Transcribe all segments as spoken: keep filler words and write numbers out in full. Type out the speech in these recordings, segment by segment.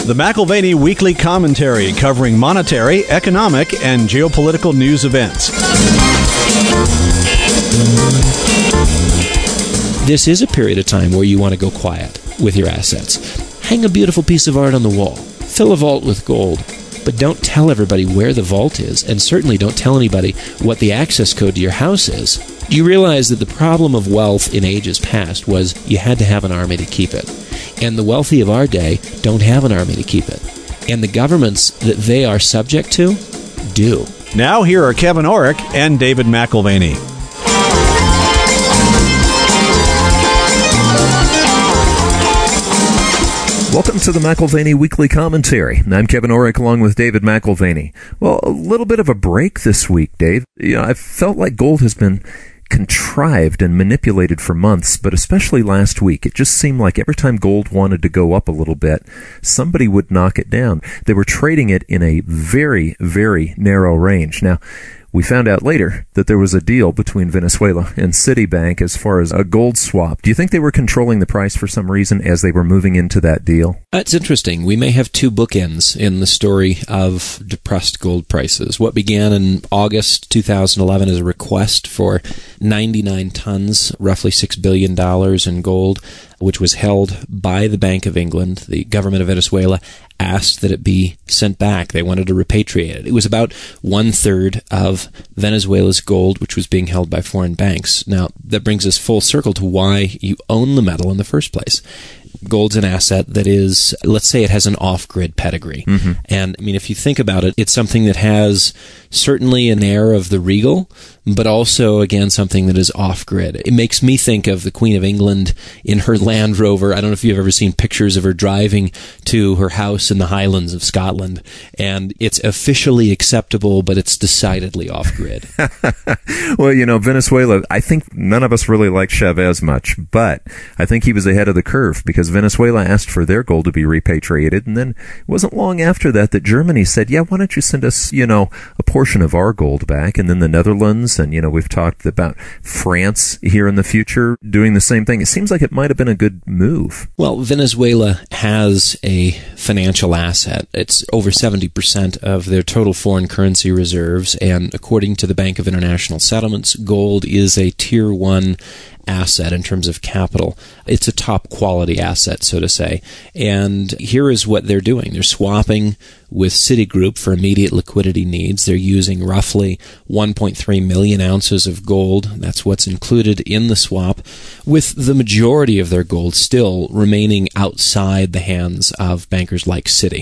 The McIlvaney Weekly Commentary, covering monetary, economic, and geopolitical news events. This is a period of time where you want to go quiet with your assets. Hang a beautiful piece of art on the wall. Fill a vault with gold. But don't tell everybody where the vault is, and certainly don't tell anybody what the access code to your house is. Do you realize that the problem of wealth in ages past was you had to have an army to keep it? And the wealthy of our day don't have an army to keep it. And the governments that they are subject to do. Now here are Kevin Orrick and David McIlvaney. Welcome to the McIlvaney Weekly Commentary. I'm Kevin Orrick along with David McIlvaney. Well, a little bit of a break this week, Dave. You know, I felt like gold has been contrived and manipulated for months, but especially last week. It just seemed like every time gold wanted to go up a little bit, somebody would knock it down. They were trading it in a very, very narrow range. Now, we found out later that there was a deal between Venezuela and Citibank as far as a gold swap. Do you think they were controlling the price for some reason as they were moving into that deal? That's interesting. We may have two bookends in the story of depressed gold prices. What began in August two thousand eleven as a request for ninety-nine tons, roughly six billion dollars in gold, which was held by the Bank of England. The government of Venezuela asked that it be sent back. They wanted to repatriate it. It was about one-third of Venezuela's gold, which was being held by foreign banks. Now, that brings us full circle to why you own the metal in the first place. Gold's an asset that is, let's say it has an off-grid pedigree. Mm-hmm. And, I mean, if you think about it, it's something that has certainly an air of the regal, but also, again, something that is off-grid. It makes me think of the Queen of England in her Land Rover. I don't know if you've ever seen pictures of her driving to her house in the Highlands of Scotland, and it's officially acceptable, but it's decidedly off-grid. Well, you know, Venezuela, I think none of us really like Chavez much, but I think he was ahead of the curve because Venezuela asked for their gold to be repatriated, and then it wasn't long after that that Germany said, yeah, why don't you send us, you know, a portion of our gold back, and then the Netherlands, and, you know, we've talked about France here in the future doing the same thing. It seems like it might have been a good move. Well, Venezuela has a financial asset. It's over seventy percent of their total foreign currency reserves, and according to the Bank of International Settlements, gold is a tier one asset in terms of capital. It's a top quality asset, so to say. And here is what they're doing. They're swapping with Citigroup for immediate liquidity needs. They're using roughly one point three million ounces of gold. That's what's included in the swap, with the majority of their gold still remaining outside the hands of bankers like Citi.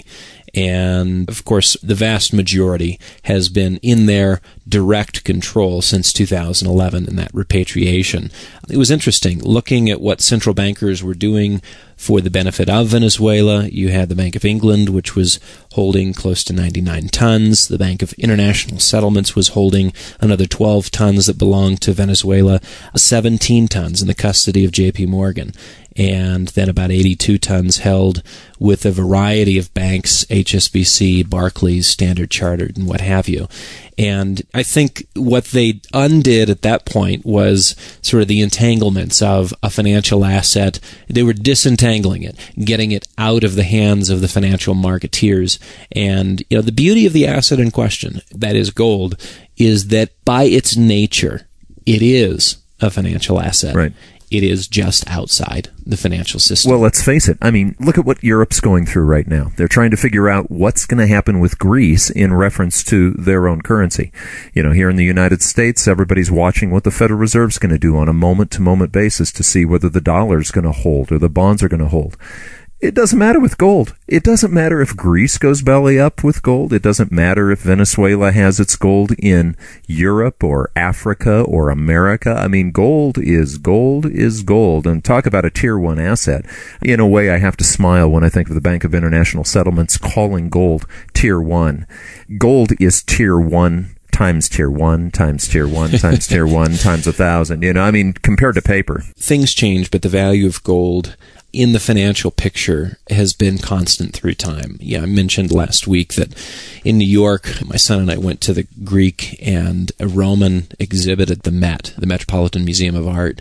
And, of course, the vast majority has been in their direct control since two thousand eleven in that repatriation. It was interesting looking at what central bankers were doing for the benefit of Venezuela. You had the Bank of England, which was holding close to ninety-nine tons. The Bank of International Settlements was holding another twelve tons that belonged to Venezuela, seventeen tons in the custody of J P Morgan, and then about eighty-two tons held with a variety of banks, H S B C, Barclays, Standard Chartered, and what have you. And I think what they undid at that point was sort of the entanglements of a financial asset. They were disentangling it, getting it out of the hands of the financial marketeers. And, you know, the beauty of the asset in question, that is gold, is that by its nature, it is a financial asset. Right. It is just outside the financial system. Well, let's face it. I mean, look at what Europe's going through right now. They're trying to figure out what's going to happen with Greece in reference to their own currency. You know, here in the United States, everybody's watching what the Federal Reserve's going to do on a moment-to-moment basis to see whether the dollar's going to hold or the bonds are going to hold. It doesn't matter with gold. It doesn't matter if Greece goes belly up with gold. It doesn't matter if Venezuela has its gold in Europe or Africa or America. I mean, gold is gold is gold. And talk about a tier one asset. In a way, I have to smile when I think of the Bank of International Settlements calling gold tier one. Gold is tier one times tier one, times tier one, times tier one, times a thousand. You know, I mean, compared to paper. Things change, but the value of gold in the financial picture has been constant through time. Yeah, I mentioned last week that in New York, my son and I went to the Greek and a Roman exhibit at the Met, the Metropolitan Museum of Art,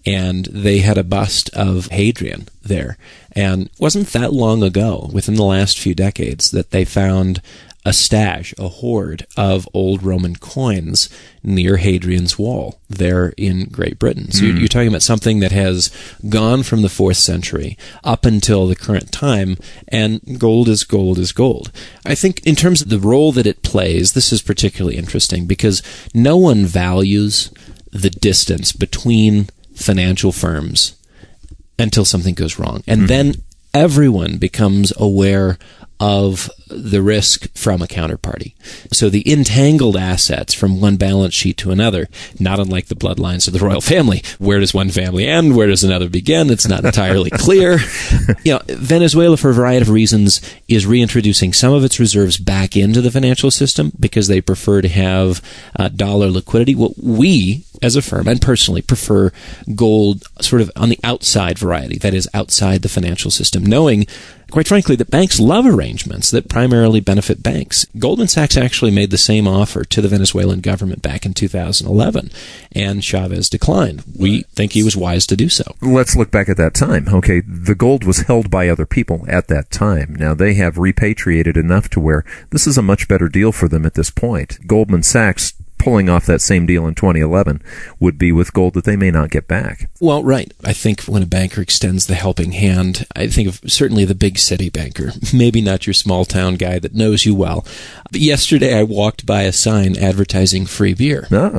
and they had a bust of Hadrian there. And it wasn't that long ago, within the last few decades, that they found a stash, a hoard of old Roman coins near Hadrian's Wall there in Great Britain. So mm. you're talking about something that has gone from the fourth century up until the current time, and gold is gold is gold. I think in terms of the role that it plays, this is particularly interesting because no one values the distance between financial firms until something goes wrong. And mm. then everyone becomes aware of the risk from a counterparty. So the entangled assets from one balance sheet to another, not unlike the bloodlines of the royal family. Where does one family end? Where does another begin? It's not entirely clear. You know, Venezuela, for a variety of reasons, is reintroducing some of its reserves back into the financial system because they prefer to have uh, dollar liquidity. What we, as a firm, and personally, prefer gold sort of on the outside variety, that is, outside the financial system, knowing, quite frankly, that banks love arrangements that primarily benefit banks. Goldman Sachs actually made the same offer to the Venezuelan government back in two thousand eleven, and Chavez declined. We think he was wise to do so. Let's look back at that time. Okay, the gold was held by other people at that time. Now, they have repatriated enough to where this is a much better deal for them at this point. Goldman Sachs pulling off that same deal in twenty eleven would be with gold that they may not get back. Well, right. I think when a banker extends the helping hand, I think of certainly the big city banker, maybe not your small town guy that knows you well. But yesterday I walked by a sign advertising free beer. Oh.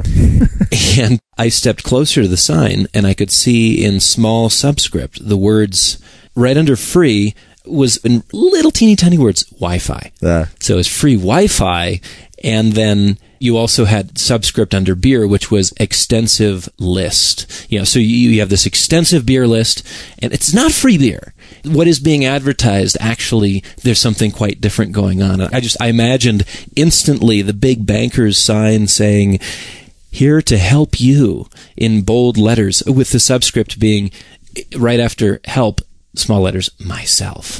And I stepped closer to the sign and I could see in small subscript the words right under free was in little teeny tiny words, Wi-Fi. Uh. So it's free Wi-Fi, and then you also had subscript under beer, which was extensive list. You know, so you, you have this extensive beer list, and it's not free beer. What is being advertised, actually, there's something quite different going on. I just, I imagined instantly the big banker's sign saying, "Here to help you," in bold letters, with the subscript being right after help, small letters, myself.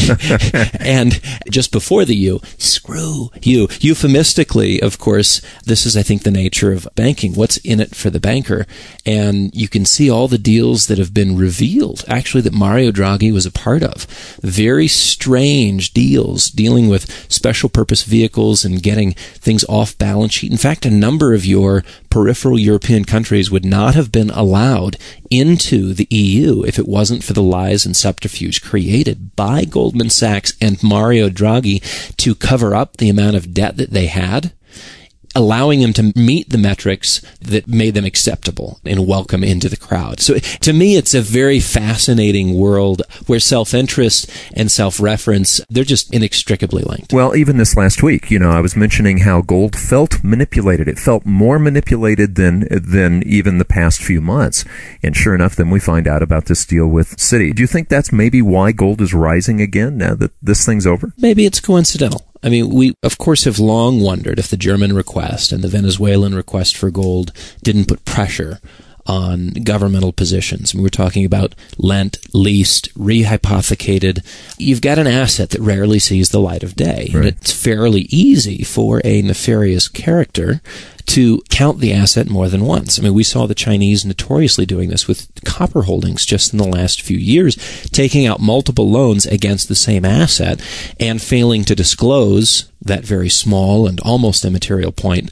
And just before the you, screw you. Euphemistically, of course, this is, I think, the nature of banking. What's in it for the banker? And you can see all the deals that have been revealed, actually, that Mario Draghi was a part of. Very strange deals dealing with special purpose vehicles and getting things off balance sheet. In fact, a number of your peripheral European countries would not have been allowed into the E U if it wasn't for the lies and subterfuge created by Goldman Sachs and Mario Draghi to cover up the amount of debt that they had, allowing them to meet the metrics that made them acceptable and welcome into the crowd. So to me, it's a very fascinating world where self-interest and self-reference, they're just inextricably linked. Well, even this last week, you know, I was mentioning how gold felt manipulated. It felt more manipulated than than even the past few months. And sure enough, then we find out about this deal with Citi. Do you think that's maybe why gold is rising again now that this thing's over? Maybe it's coincidental. I mean, we, of course, have long wondered if the German request and the Venezuelan request for gold didn't put pressure on governmental positions. I mean, we're talking about lent, leased, rehypothecated. You've got an asset that rarely sees the light of day. Right. And it's fairly easy for a nefarious character to count the asset more than once. I mean, we saw the Chinese notoriously doing this with copper holdings just in the last few years, taking out multiple loans against the same asset and failing to disclose that very small and almost immaterial point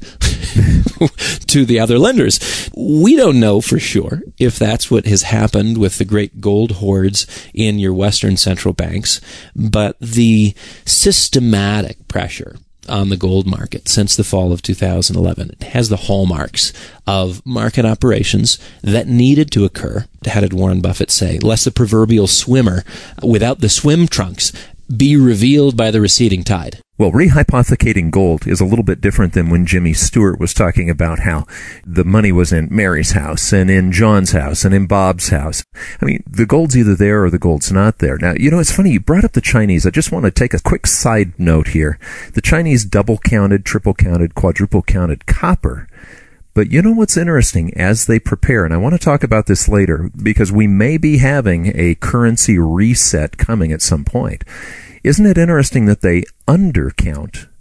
to the other lenders. We don't know for sure if that's what has happened with the great gold hoards in your Western central banks, but the systematic pressure on the gold market since the fall of two thousand eleven. It has the hallmarks of market operations that needed to occur. How did Warren Buffett say? Lest the proverbial swimmer without the swim trunks be revealed by the receding tide. Well, rehypothecating gold is a little bit different than when Jimmy Stewart was talking about how the money was in Mary's house and in John's house and in Bob's house. I mean, the gold's either there or the gold's not there. Now, you know, it's funny, you brought up the Chinese. I just want to take a quick side note here. The Chinese double-counted, triple-counted, quadruple-counted copper. But you know what's interesting? As they prepare, and I want to talk about this later, because we may be having a currency reset coming at some point. Isn't it interesting that they undercount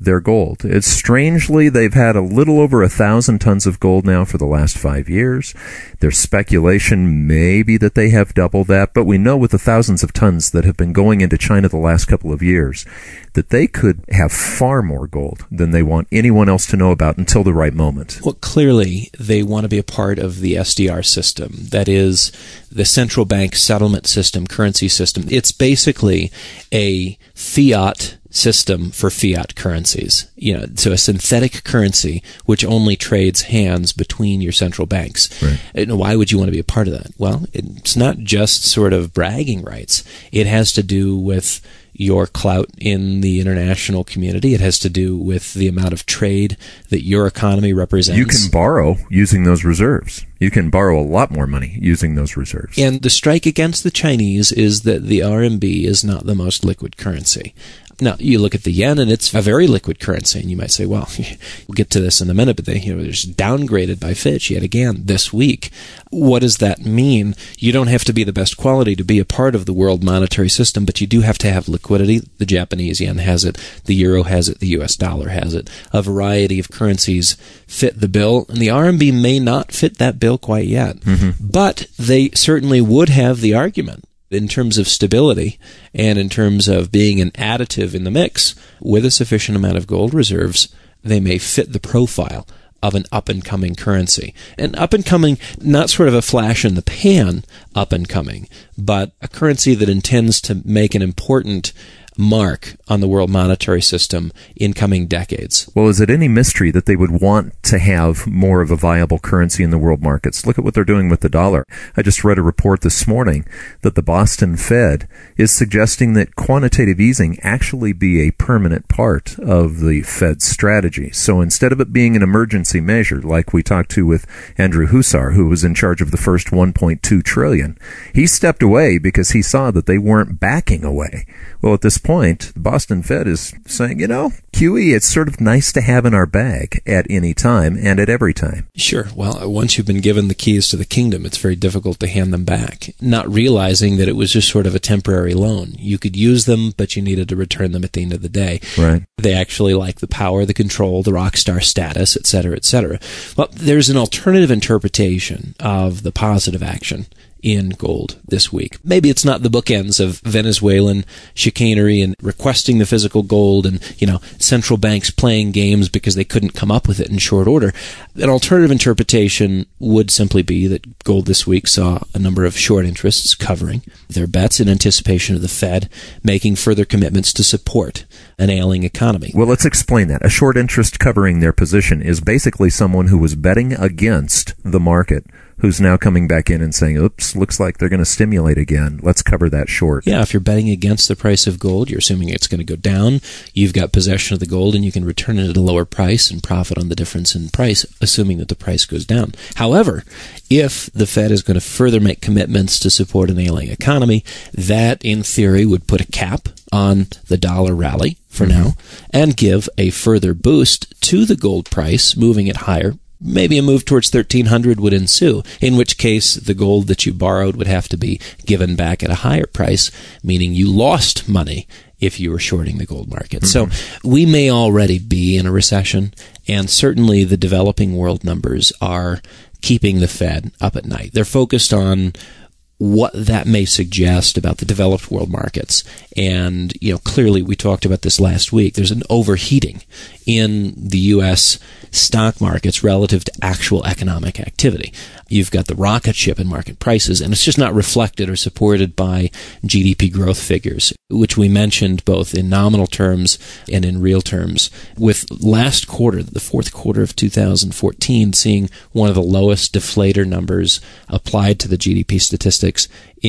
their gold. It's strangely, they've had a little over a thousand tons of gold now for the last five years. There's speculation maybe that they have doubled that, but we know with the thousands of tons that have been going into China the last couple of years that they could have far more gold than they want anyone else to know about until the right moment. Well, clearly they want to be a part of the S D R system. That is the central bank settlement system, currency system. It's basically a fiat system for fiat currencies. You know, so a synthetic currency which only trades hands between your central banks. Right. And why would you want to be a part of that? Well, it's not just sort of bragging rights. It has to do with your clout in the international community. It has to do with the amount of trade that your economy represents. You can borrow using those reserves. You can borrow a lot more money using those reserves. And the strike against the Chinese is that the R M B is not the most liquid currency. Now, you look at the yen, and it's a very liquid currency, and you might say, well, we'll get to this in a minute, but they, you know, they're just downgraded by Fitch yet again this week. What does that mean? You don't have to be the best quality to be a part of the world monetary system, but you do have to have liquidity. The Japanese yen has it, the euro has it, the U S dollar has it. A variety of currencies fit the bill, and the R M B may not fit that bill quite yet. Mm-hmm. But they certainly would have the argument in terms of stability and in terms of being an additive in the mix with a sufficient amount of gold reserves, they may fit the profile of an up-and-coming currency. An up-and-coming, not sort of a flash-in-the-pan up-and-coming, but a currency that intends to make an important mark on the world monetary system in coming decades. Well, is it any mystery that they would want to have more of a viable currency in the world markets? Look at what they're doing with the dollar. I just read a report this morning that the Boston Fed is suggesting that quantitative easing actually be a permanent part of the Fed's strategy. So instead of it being an emergency measure, like we talked to with Andrew Huszar, who was in charge of the first one point two trillion dollars, he stepped away because he saw that they weren't backing away. Well, at this point, the Boston Fed is saying, you know, Q E, it's sort of nice to have in our bag at any time and at every time. Sure. Well, once you've been given the keys to the kingdom, it's very difficult to hand them back, not realizing that it was just sort of a temporary loan. You could use them, but you needed to return them at the end of the day. Right. They actually like the power, the control, the rock star status, et cetera, et cetera. Well, there's an alternative interpretation of the positive action in gold this week. Maybe it's not the bookends of Venezuelan chicanery and requesting the physical gold and, you know, central banks playing games because they couldn't come up with it in short order. An alternative interpretation would simply be that gold this week saw a number of short interests covering their bets in anticipation of the Fed making further commitments to support an ailing economy. Well, let's explain that. A short interest covering their position is basically someone who was betting against the market, who's now coming back in and saying, oops, looks like they're going to stimulate again. Let's cover that short. Yeah, if you're betting against the price of gold, you're assuming it's going to go down. You've got possession of the gold, and you can return it at a lower price and profit on the difference in price, assuming that the price goes down. However, if the Fed is going to further make commitments to support an ailing economy, that, in theory, would put a cap on the dollar rally for mm-hmm. now and give a further boost to the gold price, moving it higher. Maybe a move towards thirteen hundred would ensue, in which case the gold that you borrowed would have to be given back at a higher price, meaning you lost money if you were shorting the gold market. Mm-hmm. So we may already be in a recession, and certainly the developing world numbers are keeping the Fed up at night. They're focused on what that may suggest about the developed world markets. And, you know, clearly we talked about this last week. There's an overheating in the U S stock markets relative to actual economic activity. You've got the rocket ship in market prices, and it's just not reflected or supported by G D P growth figures, which we mentioned both in nominal terms and in real terms. With last quarter, the fourth quarter of two thousand fourteen, seeing one of the lowest deflator numbers applied to the G D P statistics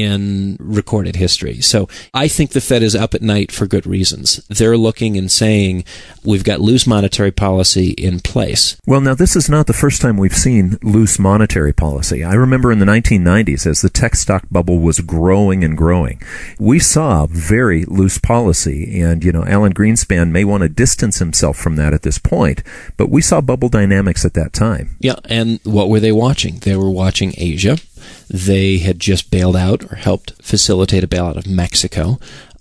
in recorded history. So I think the Fed is up at night for good reasons. They're looking and saying, we've got loose monetary policy in place. Well, now, this is not the first time we've seen loose monetary policy. I remember in the nineteen nineties, as the tech stock bubble was growing and growing, we saw very loose policy. And, you know, Alan Greenspan may want to distance himself from that at this point, but we saw bubble dynamics at that time. Yeah, and what were they watching? They were watching Asia. They had just bailed out or helped facilitate a bailout of Mexico.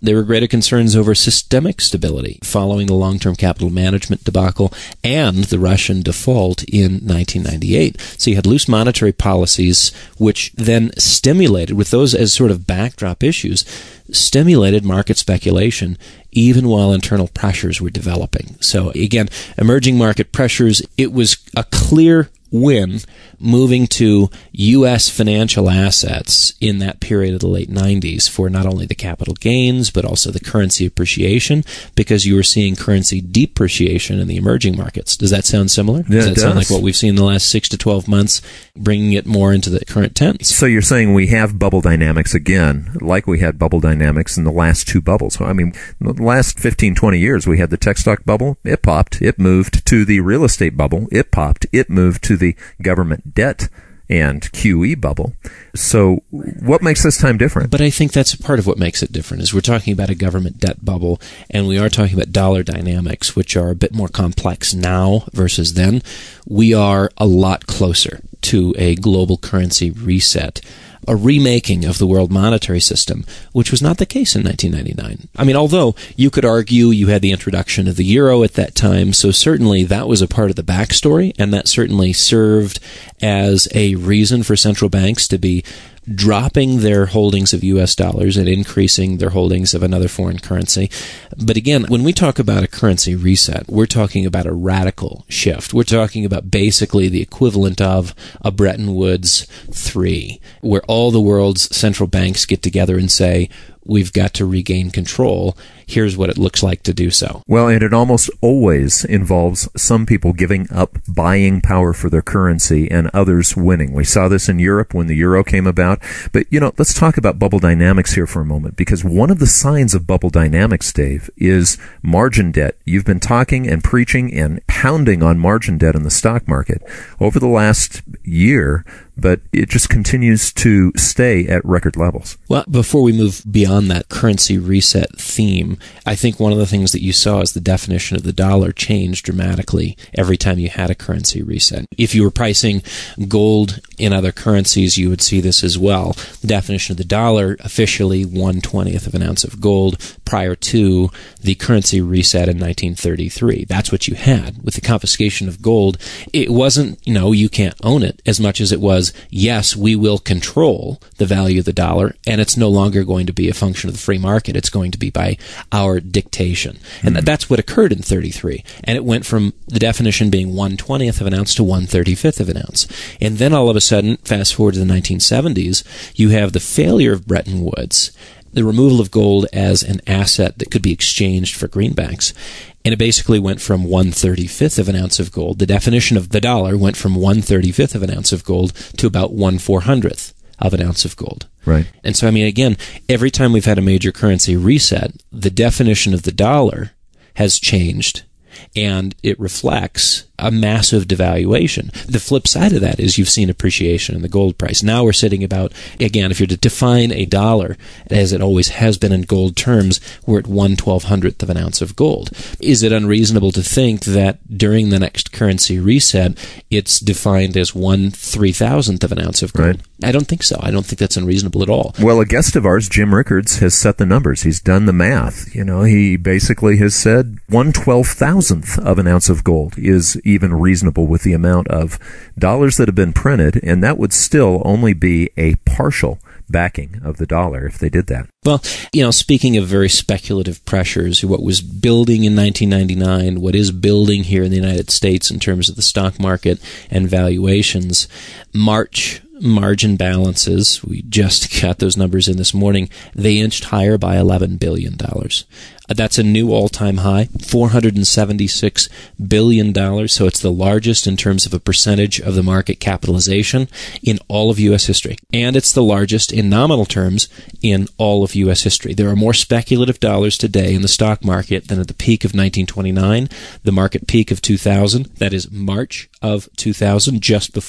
There were greater concerns over systemic stability following the long-term capital management debacle and the Russian default in nineteen ninety-eight. So you had loose monetary policies, which then stimulated, with those as sort of backdrop issues, stimulated market speculation even while internal pressures were developing. So again, emerging market pressures, it was a clear win moving to U S financial assets in that period of the late nineties for not only the capital gains, but also the currency appreciation, because you were seeing currency depreciation in the emerging markets. Does that sound similar? Yeah, does that it does. sound like what we've seen in the last six to twelve months, bringing it more into the current tense? So you're saying we have bubble dynamics again, like we had bubble dynamics in the last two bubbles. I mean, in the last fifteen, twenty years, we had the tech stock bubble. It popped. It moved to the real estate bubble. It popped. It moved to the government debt and Q E bubble. So what makes this time different? But I think that's part of what makes it different, is we're talking about a government debt bubble, and we are talking about dollar dynamics, which are a bit more complex now versus then. We are a lot closer to a global currency reset, a remaking of the world monetary system, which was not the case in nineteen ninety-nine. I mean, although you could argue you had the introduction of the euro at that time, so certainly that was a part of the backstory, and that certainly served as a reason for central banks to be dropping their holdings of U S dollars and increasing their holdings of another foreign currency. But again, when we talk about a currency reset, we're talking about a radical shift. We're talking about basically the equivalent of a Bretton Woods three, where all the world's central banks get together and say, we've got to regain control. Here's what it looks like to do so. Well, and it almost always involves some people giving up buying power for their currency and others winning. We saw this in Europe when the euro came about. But, you know, let's talk about bubble dynamics here for a moment, because one of the signs of bubble dynamics, Dave, is margin debt. You've been talking and preaching and pounding on margin debt in the stock market over the last year, but it just continues to stay at record levels. Well, before we move beyond that currency reset theme, I think one of the things that you saw is the definition of the dollar changed dramatically every time you had a currency reset. If you were pricing gold in other currencies, you would see this as well. The definition of the dollar, officially one twentieth of an ounce of gold prior to the currency reset in nineteen thirty-three. That's what you had. With the confiscation of gold, it wasn't, you know, you can't own it, as much as it was, yes, we will control the value of the dollar, and it's no longer going to be a function of the free market. It's going to be by our dictation. And mm-hmm. that's what occurred in thirty-three. And it went from the definition being one twentieth of an ounce to one thirty-fifth of an ounce. And then all of a sudden, fast forward to the nineteen seventies, you have the failure of Bretton Woods, the removal of gold as an asset that could be exchanged for greenbacks. And it basically went from one thirty-fifth of an ounce of gold. The definition of the dollar went from one thirty-fifth of an ounce of gold to about one four hundredth of an ounce of gold. Right. And so, I mean, again, every time we've had a major currency reset, the definition of the dollar has changed, and it reflects a massive devaluation. The flip side of that is you've seen appreciation in the gold price. Now we're sitting about, again, if you're to define a dollar, as it always has been in gold terms, we're at one twelve hundredth of an ounce of gold. Is it unreasonable to think that during the next currency reset, it's defined as one three thousandth of an ounce of gold? Right. I don't think so. I don't think that's unreasonable at all. Well, a guest of ours, Jim Rickards, has set the numbers. He's done the math. You know, he basically has said one twelve thousandth of an ounce of gold is even reasonable with the amount of dollars that have been printed, and that would still only be a partial backing of the dollar if they did that. Well, you know, speaking of very speculative pressures, what was building in nineteen ninety-nine, what is building here in the United States in terms of the stock market and valuations, March margin balances, we just got those numbers in this morning, they inched higher by eleven billion dollars. That's a new all-time high, four hundred seventy-six billion dollars, so it's the largest in terms of a percentage of the market capitalization in all of U S history. And it's the largest in nominal terms in all of U S history. There are more speculative dollars today in the stock market than at the peak of nineteen twenty-nine, the market peak of two thousand, that is March of two thousand, just before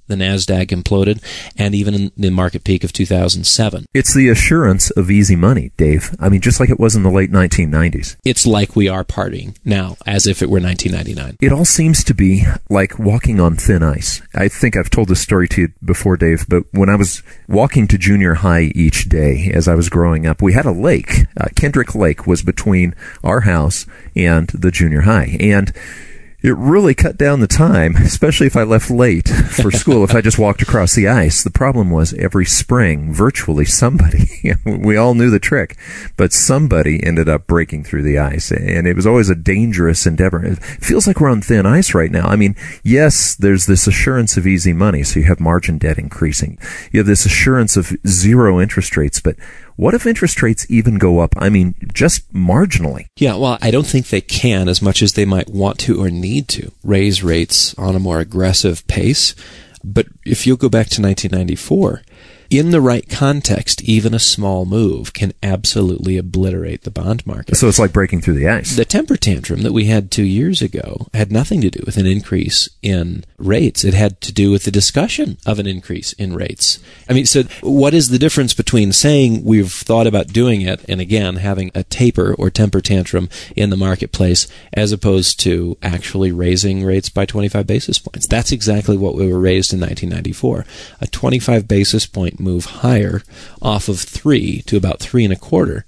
the NASDAQ imploded, and even in the market peak of two thousand seven. It's the assurance of easy money, Dave. I mean, just like it was in the late nineteen nineties. It's like we are partying now, as if it were nineteen ninety-nine. It all seems to be like walking on thin ice. I think I've told this story to you before, Dave, but when I was walking to junior high each day as I was growing up, we had a lake. Uh, Kendrick Lake was between our house and the junior high. And it really cut down the time, especially if I left late for school, if I just walked across the ice. The problem was every spring, virtually somebody, we all knew the trick, but somebody ended up breaking through the ice. And it was always a dangerous endeavor. It feels like we're on thin ice right now. I mean, yes, there's this assurance of easy money, so you have margin debt increasing. You have this assurance of zero interest rates, but what if interest rates even go up? I mean, just marginally. Yeah, well, I don't think they can, as much as they might want to or need to, raise rates on a more aggressive pace. But if you'll go back to nineteen ninety-four, in the right context, even a small move can absolutely obliterate the bond market. So it's like breaking through the ice. The temper tantrum that we had two years ago had nothing to do with an increase in rates. It had to do with the discussion of an increase in rates. I mean, so what is the difference between saying we've thought about doing it and, again, having a taper or temper tantrum in the marketplace as opposed to actually raising rates by twenty-five basis points? That's exactly what we were raised in nineteen ninety-four. A twenty-five basis point move higher off of three to about three and a quarter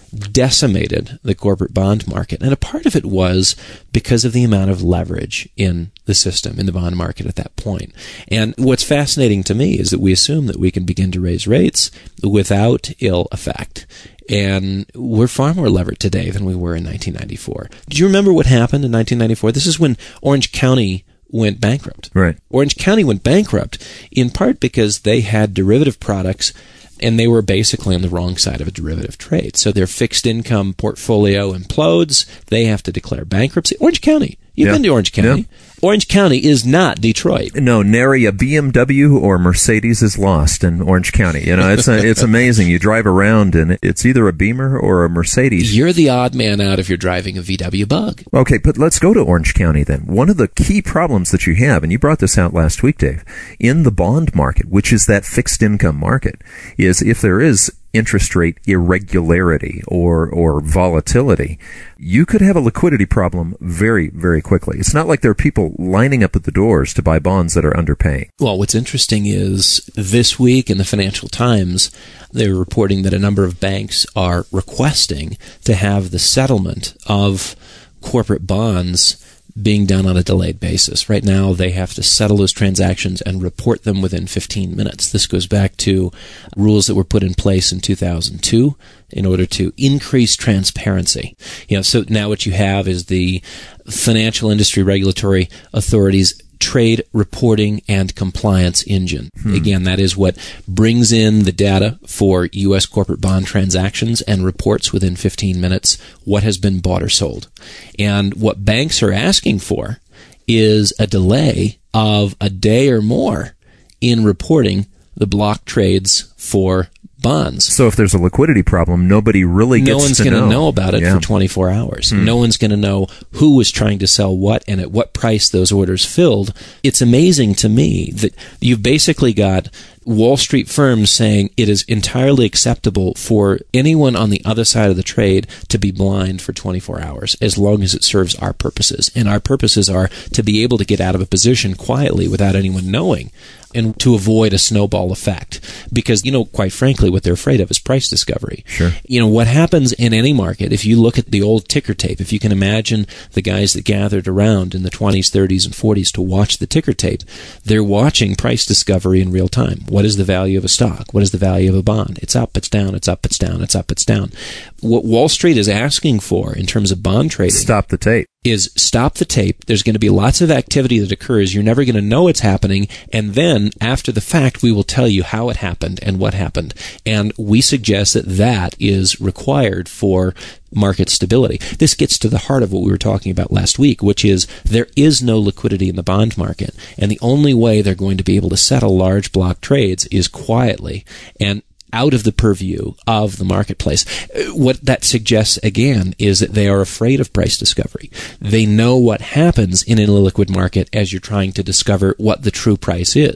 decimated the corporate bond market. And a part of it was because of the amount of leverage in the system, in the bond market at that point. And what's fascinating to me is that we assume that we can begin to raise rates without ill effect. And we're far more levered today than we were in nineteen ninety-four. Do you remember what happened in nineteen ninety-four? This is when Orange County went bankrupt. Right. Orange County went bankrupt in part because they had derivative products and they were basically on the wrong side of a derivative trade. So their fixed income portfolio implodes. They have to declare bankruptcy. Orange County. You've yeah. been to Orange County. Yeah. Orange County is not Detroit. No, nary a B M W or Mercedes is lost in Orange County. You know, it's a, it's amazing. You drive around and it's either a Beamer or a Mercedes. You're the odd man out if you're driving a V W Bug. Okay, but let's go to Orange County then. One of the key problems that you have, and you brought this out last week, Dave, in the bond market, which is that fixed income market, is if there is interest rate irregularity or or volatility, you could have a liquidity problem very, very quickly. It's not like there are people lining up at the doors to buy bonds that are underpaying. Well, what's interesting is this week in the Financial Times, they were reporting that a number of banks are requesting to have the settlement of corporate bonds being done on a delayed basis. Right now, they have to settle those transactions and report them within fifteen minutes. This goes back to rules that were put in place in two thousand two in order to increase transparency. You know, so now what you have is the financial industry regulatory authorities trade reporting and compliance engine. Hmm. Again, that is what brings in the data for U S corporate bond transactions and reports within fifteen minutes what has been bought or sold. And what banks are asking for is a delay of a day or more in reporting the block trades for bonds. So if there's a liquidity problem, nobody really gets to know. No one's going to know about it yeah. for twenty-four hours. Hmm. No one's going to know who was trying to sell what and at what price those orders filled. It's amazing to me that you've basically got Wall Street firms saying it is entirely acceptable for anyone on the other side of the trade to be blind for twenty-four hours as long as it serves our purposes. And our purposes are to be able to get out of a position quietly without anyone knowing and to avoid a snowball effect. Because, you know, quite frankly, what they're afraid of is price discovery. Sure. You know, what happens in any market, if you look at the old ticker tape, if you can imagine the guys that gathered around in the twenties, thirties, and forties to watch the ticker tape, they're watching price discovery in real time. What is the value of a stock? What is the value of a bond? It's up, it's down, it's up, it's down, it's up, it's down. What Wall Street is asking for in terms of bond trading... Stop the tape. ...is stop the tape. There's going to be lots of activity that occurs. You're never going to know it's happening. And then, after the fact, we will tell you how it happened and what happened. And we suggest that that is required for market stability. This gets to the heart of what we were talking about last week, which is there is no liquidity in the bond market. And the only way they're going to be able to settle large block trades is quietly and out of the purview of the marketplace. What that suggests, again, is that they are afraid of price discovery. They know what happens in an illiquid market as you're trying to discover what the true price is.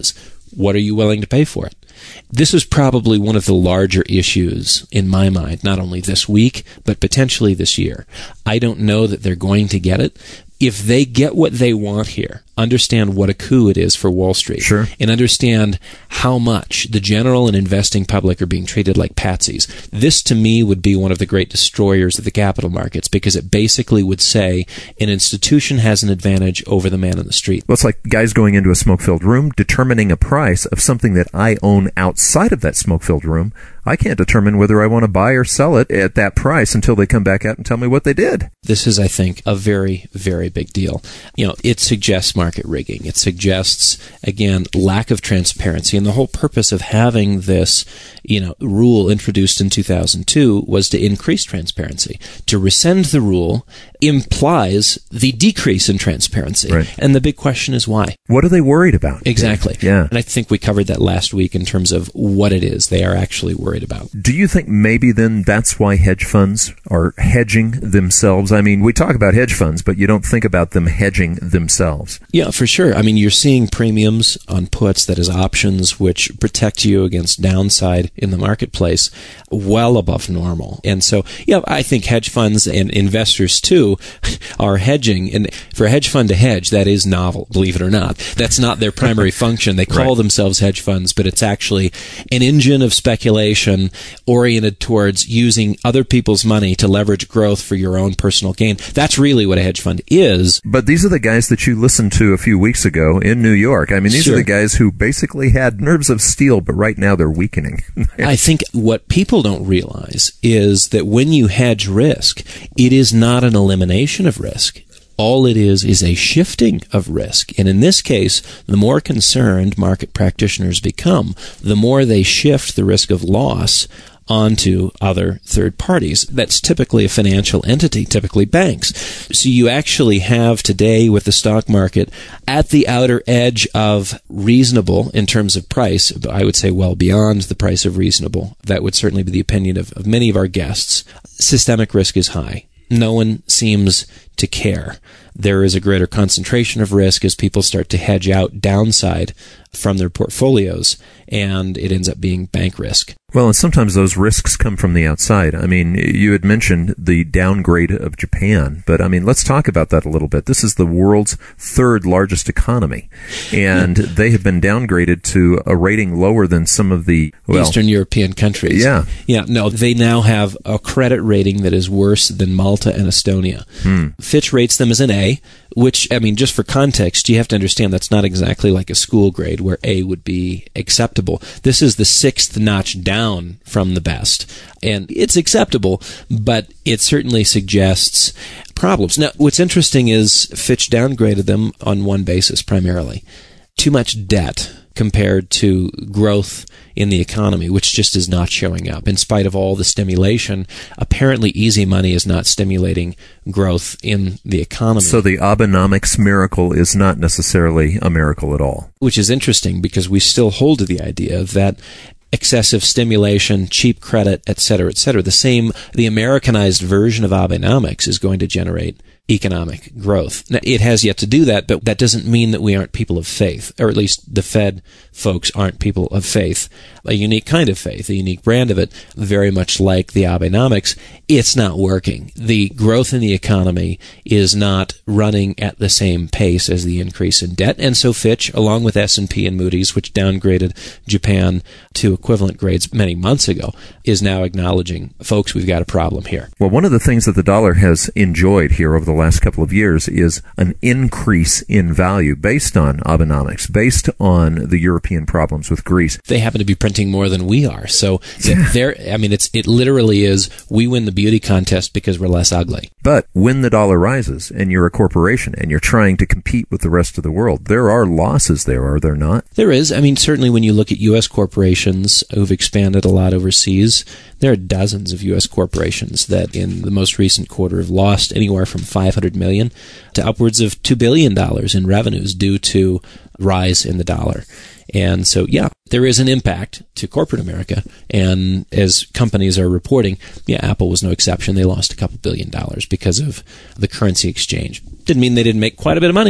What are you willing to pay for it? This is probably one of the larger issues in my mind, not only this week, but potentially this year. I don't know that they're going to get it. If they get what they want here, understand what a coup it is for Wall Street, sure, and understand how much the general and investing public are being treated like patsies, this to me would be one of the great destroyers of the capital markets, because it basically would say an institution has an advantage over the man in the street. Well, it's like guys going into a smoke-filled room, determining a price of something that I own outside of that smoke-filled room. I can't determine whether I want to buy or sell it at that price until they come back out and tell me what they did. This is, I think, a very, very big deal. You know, it suggests market rigging. It suggests, again, lack of transparency. And the whole purpose of having this, you know, rule introduced in two thousand two was to increase transparency. To rescind the rule implies the decrease in transparency. Right. And the big question is why? What are they worried about? Exactly. Yeah. And I think we covered that last week in terms of what it is they are actually worried about. Do you think maybe then that's why hedge funds are hedging themselves? I mean, we talk about hedge funds, but you don't think about them hedging themselves. Yeah, for sure. I mean, you're seeing premiums on puts, that is options, which protect you against downside in the marketplace well above normal. And so, yeah, I think hedge funds and investors too are hedging. And for a hedge fund to hedge, that is novel, believe it or not. That's not their primary function. They call right. themselves hedge funds, but it's actually an engine of speculation oriented towards using other people's money to leverage growth for your own personal gain. That's really what a hedge fund is. But these are the guys that you listened to a few weeks ago in New York. I mean, these Sure. are the guys who basically had nerves of steel, but right now they're weakening. I think what people don't realize is that when you hedge risk, it is not an elimination of risk. All it is is a shifting of risk. And in this case, the more concerned market practitioners become, the more they shift the risk of loss onto other third parties. That's typically a financial entity, typically banks. So you actually have today with the stock market at the outer edge of reasonable in terms of price, but I would say well beyond the price of reasonable. That would certainly be the opinion of, of many of our guests. Systemic risk is high. No one seems to care. There is a greater concentration of risk as people start to hedge out downside from their portfolios, and it ends up being bank risk. Well, and sometimes those risks come from the outside. I mean, you had mentioned the downgrade of Japan, but I mean, let's talk about that a little bit. This is the world's third largest economy, and yeah. they have been downgraded to a rating lower than some of the well, Eastern European countries. Yeah. Yeah, no, they now have a credit rating that is worse than Malta and Estonia. Hmm. Fitch rates them as an A, which, I mean, just for context, you have to understand that's not exactly like a school grade where A would be acceptable. This is the sixth notch down from the best. And it's acceptable, but it certainly suggests problems. Now, what's interesting is Fitch downgraded them on one basis primarily. Too much debt compared to growth in the economy, which just is not showing up. In spite of all the stimulation, apparently easy money is not stimulating growth in the economy. So the Abenomics miracle is not necessarily a miracle at all. Which is interesting because we still hold to the idea that excessive stimulation, cheap credit, et cetera, et cetera, the same, the Americanized version of Abenomics is going to generate economic growth. Now, it has yet to do that, but that doesn't mean that we aren't people of faith, or at least the Fed folks aren't people of faith. A unique kind of faith, a unique brand of it, very much like the Abenomics. It's not working. The growth in the economy is not running at the same pace as the increase in debt, and so Fitch, along with S and P and Moody's, which downgraded Japan to equivalent grades many months ago, is now acknowledging, folks, we've got a problem here. Well, one of the things that the dollar has enjoyed here over the last couple of years is an increase in value based on Abenomics, based on the European problems with Greece. They happen to be printing more than we are. So yeah. they're, I mean, it's it literally is we win the beauty contest because we're less ugly. But when the dollar rises and you're a corporation and you're trying to compete with the rest of the world, there are losses there, are there not? There is. I mean, certainly when you look at U S corporations who've expanded a lot overseas, there are dozens of U S corporations that in the most recent quarter have lost anywhere from five hundred million dollars to upwards of two billion dollars in revenues due to rise in the dollar. And so, yeah, there is an impact to corporate America. And as companies are reporting, yeah, Apple was no exception. They lost a couple billion dollars because of the currency exchange. Didn't mean they didn't make quite a bit of money,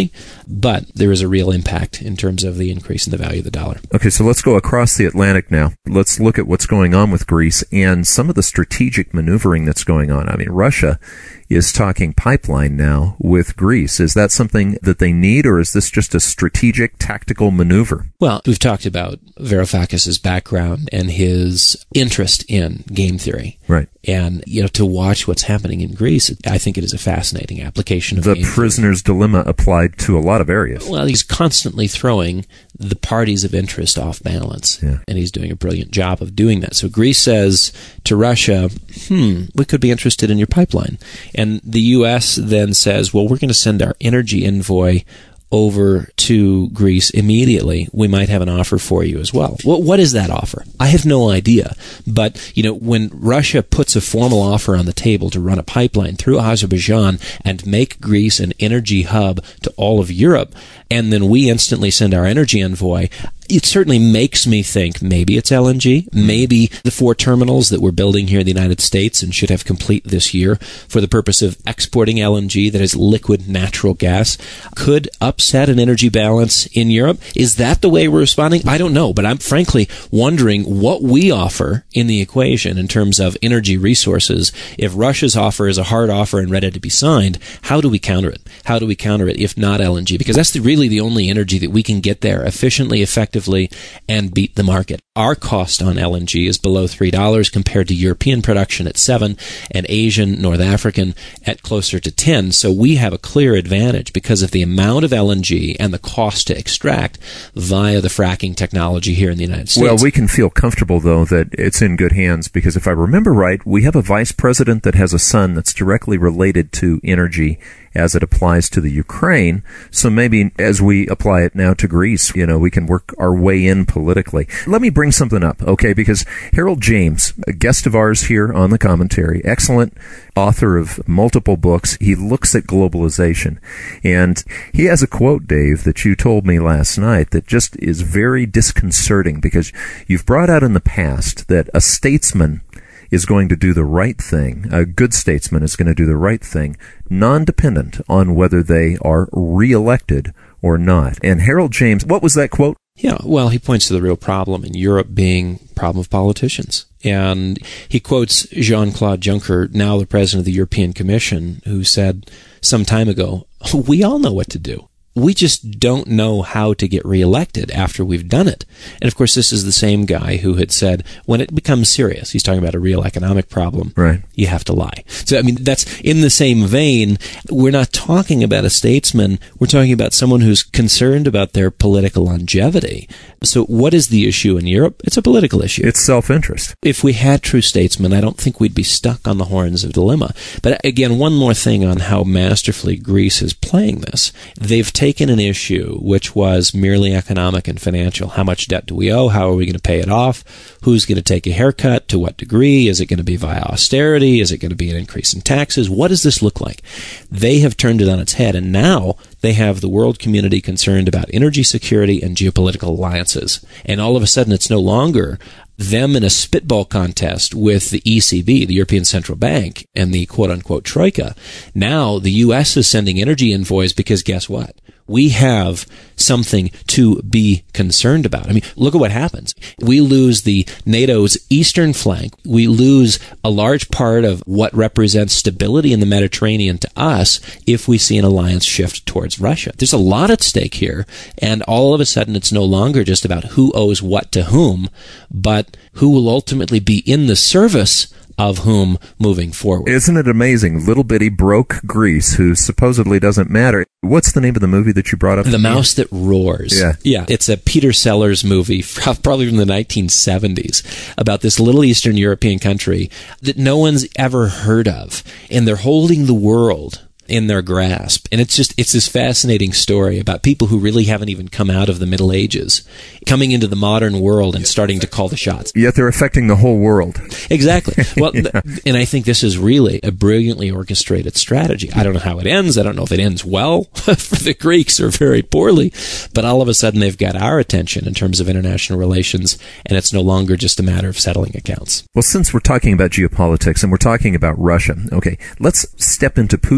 but there is a real impact in terms of the increase in the value of the dollar. Okay, so let's go across the Atlantic now. Let's look at what's going on with Greece and some of the strategic maneuvering that's going on. I mean, Russia is talking pipeline now with Greece. Is that something that they need, or is this just a strategic, tactical maneuver? Well, we've talked about Varoufakis' background and his interest in game theory. Right. And, you know, to watch what's happening in Greece, I think it is a fascinating application of the game prisoner's theory. dilemma applied to a lot of areas. Well, he's constantly throwing the parties of interest off balance, yeah. and he's doing a brilliant job of doing that. So Greece says to Russia, hmm, we could be interested in your pipeline. And the U S then says, well, we're going to send our energy envoy over to Greece immediately. We might have an offer for you as well. What, what is that offer? I have no idea. But, you know, when Russia puts a formal offer on the table to run a pipeline through Azerbaijan and make Greece an energy hub to all of Europe, and then we instantly send our energy envoy, it certainly makes me think maybe it's L N G, maybe the four terminals that we're building here in the United States and should have complete this year for the purpose of exporting L N G, that is liquid natural gas, could upset an energy balance in Europe. Is that the way we're responding? I don't know, but I'm frankly wondering what we offer in the equation in terms of energy resources. If Russia's offer is a hard offer and ready to be signed, how do we counter it? How do we counter it if not L N G? Because that's the, really the only energy that we can get there efficiently, effectively, and beat the market. Our cost on L N G is below three dollars compared to European production at seven dollars and Asian, North African at closer to ten dollars. So we have a clear advantage because of the amount of L N G and the cost to extract via the fracking technology here in the United States. Well, we can feel comfortable, though, that it's in good hands because if I remember right, we have a vice president that has a son that's directly related to energy as it applies to the Ukraine. So maybe as we apply it now to Greece, you know, we can work our way in politically. Let me bring something up, okay? Because Harold James, a guest of ours here on the commentary, excellent author of multiple books, he looks at globalization. And he has a quote, Dave, that you told me last night that just is very disconcerting because you've brought out in the past that a statesman is going to do the right thing. A good statesman is going to do the right thing, non-dependent on whether they are reelected or not. And Harold James, what was that quote? Yeah, well, he points to the real problem in Europe being problem of politicians. And he quotes Jean-Claude Juncker, now the president of the European Commission, who said some time ago, we all know what to do. We just don't know how to get reelected after we've done it. And of course, this is the same guy who had said, when it becomes serious, he's talking about a real economic problem, right, you have to lie. So, I mean, that's in the same vein. We're not talking about a statesman. We're talking about someone who's concerned about their political longevity. So what is the issue in Europe? It's a political issue. It's self-interest. If we had true statesmen, I don't think we'd be stuck on the horns of dilemma. But again, one more thing on how masterfully Greece is playing this. They've taken an issue which was merely economic and financial. How much debt do we owe? How are we going to pay it off? Who's going to take a haircut? To what degree? Is it going to be via austerity? Is it going to be an increase in taxes? What does this look like? They have turned it on its head, and now they have the world community concerned about energy security and geopolitical alliances. And all of a sudden, it's no longer them in a spitball contest with the E C B, the European Central Bank, and the quote-unquote troika. Now the U S is sending energy envoys because guess what? We have something to be concerned about. I mean, look at what happens. We lose the NATO's eastern flank. We lose a large part of what represents stability in the Mediterranean to us if we see an alliance shift towards Russia. There's a lot at stake here, and all of a sudden it's no longer just about who owes what to whom, but who will ultimately be in the service of whom moving forward. Isn't it amazing? Little bitty broke Greece, who supposedly doesn't matter. What's the name of the movie that you brought up? The Mouse That Roars. Yeah. Yeah. It's a Peter Sellers movie, probably from the nineteen seventies, about this little Eastern European country that no one's ever heard of. And they're holding the world in their grasp. And it's just, it's this fascinating story about people who really haven't even come out of the Middle Ages, coming into the modern world and starting to call the shots. Yet they're affecting the whole world. Exactly. Well, yeah. th- and I think this is really a brilliantly orchestrated strategy. I don't know how it ends. I don't know if it ends well for the Greeks or very poorly, but all of a sudden they've got our attention in terms of international relations, and it's no longer just a matter of settling accounts. Well, since we're talking about geopolitics and we're talking about Russia, okay, let's step into Putin's shoes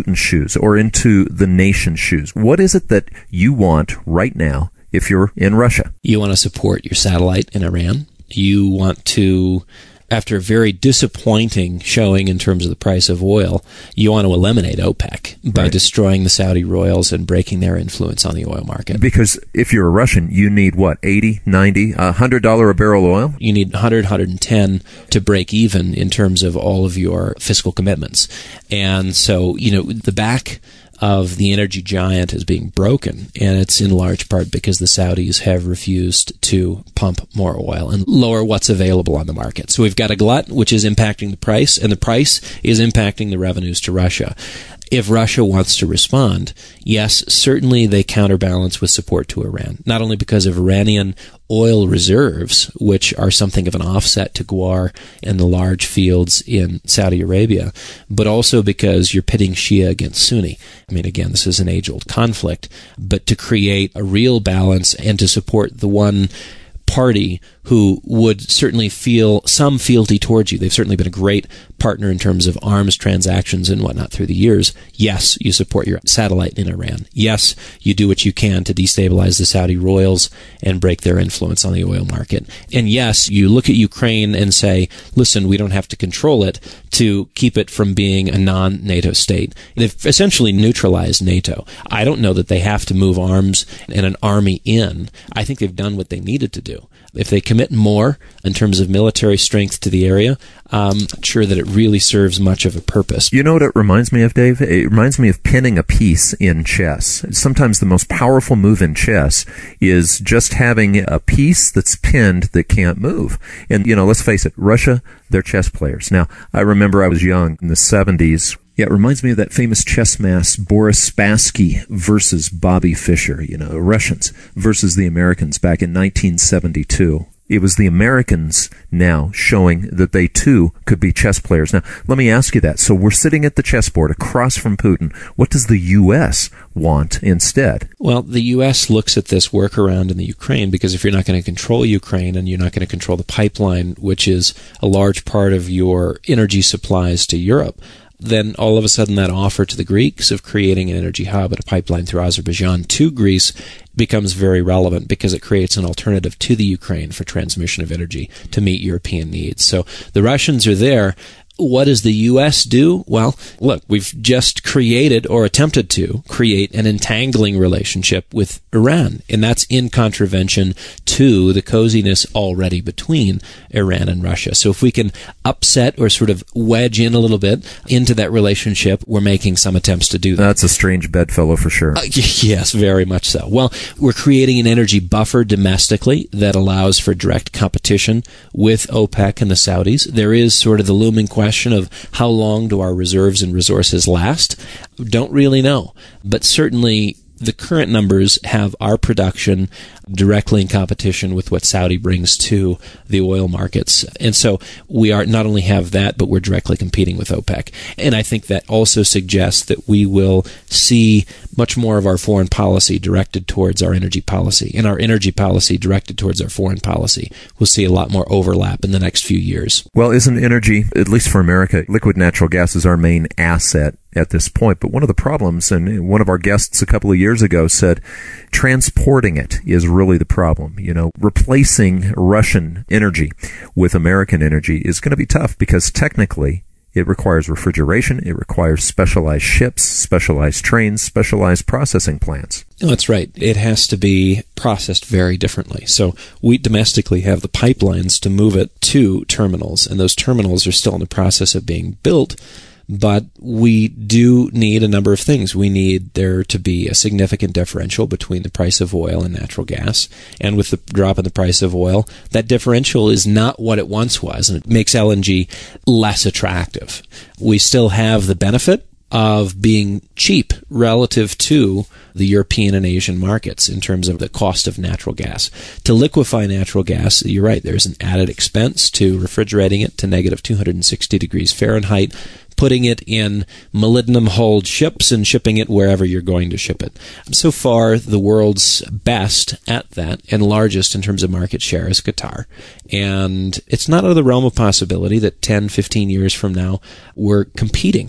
shoes or into the nation's shoes? What is it that you want right now if you're in Russia? You want to support your satellite in Iran. You want to, after a very disappointing showing in terms of the price of oil, you want to eliminate OPEC by right. destroying the Saudi royals and breaking their influence on the oil market. Because if you're a Russian, you need what, eighty, ninety, one hundred dollars a barrel oil? You need one hundred, one hundred ten to break even in terms of all of your fiscal commitments. And so, you know, the back of the energy giant is being broken, and it's in large part because the Saudis have refused to pump more oil and lower what's available on the market. So we've got a glut, which is impacting the price, and the price is impacting the revenues to Russia. If Russia wants to respond, yes, certainly they counterbalance with support to Iran, not only because of Iranian oil reserves, which are something of an offset to Ghawar and the large fields in Saudi Arabia, but also because you're pitting Shia against Sunni. I mean, again, this is an age-old conflict, but to create a real balance and to support the one party who would certainly feel some fealty towards you. They've certainly been a great partner in terms of arms transactions and whatnot through the years. Yes, you support your satellite in Iran. Yes, you do what you can to destabilize the Saudi royals and break their influence on the oil market. And yes, you look at Ukraine and say, listen, we don't have to control it to keep it from being a non-NATO state. They've essentially neutralized NATO. I don't know that they have to move arms and an army in. I think they've done what they needed to do. If they commit more in terms of military strength to the area, I'm not sure that it really serves much of a purpose. You know what it reminds me of, Dave? It reminds me of pinning a piece in chess. Sometimes the most powerful move in chess is just having a piece that's pinned that can't move. And, you know, let's face it, Russia, they're chess players. Now, I remember I was young in the seventies. Yeah, it reminds me of that famous chess match, Boris Spassky versus Bobby Fischer, you know, Russians versus the Americans back in nineteen seventy-two. It was the Americans now showing that they too could be chess players. Now, let me ask you that. So we're sitting at the chessboard across from Putin. What does the U S want instead? Well, the U S looks at this workaround in the Ukraine because if you're not going to control Ukraine and you're not going to control the pipeline, which is a large part of your energy supplies to Europe, then all of a sudden that offer to the Greeks of creating an energy hub and a pipeline through Azerbaijan to Greece becomes very relevant because it creates an alternative to the Ukraine for transmission of energy to meet European needs. So the Russians are there. What does the U S do? Well, look, we've just created or attempted to create an entangling relationship with Iran, and that's in contravention to the coziness already between Iran and Russia. So if we can upset or sort of wedge in a little bit into that relationship, we're making some attempts to do that. That's a strange bedfellow for sure. Uh, yes, very much so. Well, we're creating an energy buffer domestically that allows for direct competition with OPEC and the Saudis. There is sort of the looming question question of how long do our reserves and resources last? Don't really know. But certainly the current numbers have our production directly in competition with what Saudi brings to the oil markets. And so we are not only have that, but we're directly competing with OPEC. And I think that also suggests that we will see much more of our foreign policy directed towards our energy policy, and our energy policy directed towards our foreign policy. We'll see a lot more overlap in the next few years. Well, isn't energy, at least for America, liquid natural gas is our main asset at this point. But one of the problems, and one of our guests a couple of years ago said, transporting it is really the problem. You know, replacing Russian energy with American energy is going to be tough because technically it requires refrigeration, it requires specialized ships, specialized trains, specialized processing plants. Oh, that's right. It has to be processed very differently. So we domestically have the pipelines to move it to terminals, and those terminals are still in the process of being built. But we do need a number of things. We need there to be a significant differential between the price of oil and natural gas. And with the drop in the price of oil, that differential is not what it once was, and it makes L N G less attractive. We still have the benefit of being cheap relative to the European and Asian markets in terms of the cost of natural gas. To liquefy natural gas, you're right, there's an added expense to refrigerating it to negative two hundred sixty degrees Fahrenheit, putting it in molybdenum-hulled ships and shipping it wherever you're going to ship it. So far, the world's best at that and largest in terms of market share is Qatar. And it's not out of the realm of possibility that ten, fifteen years from now, we're competing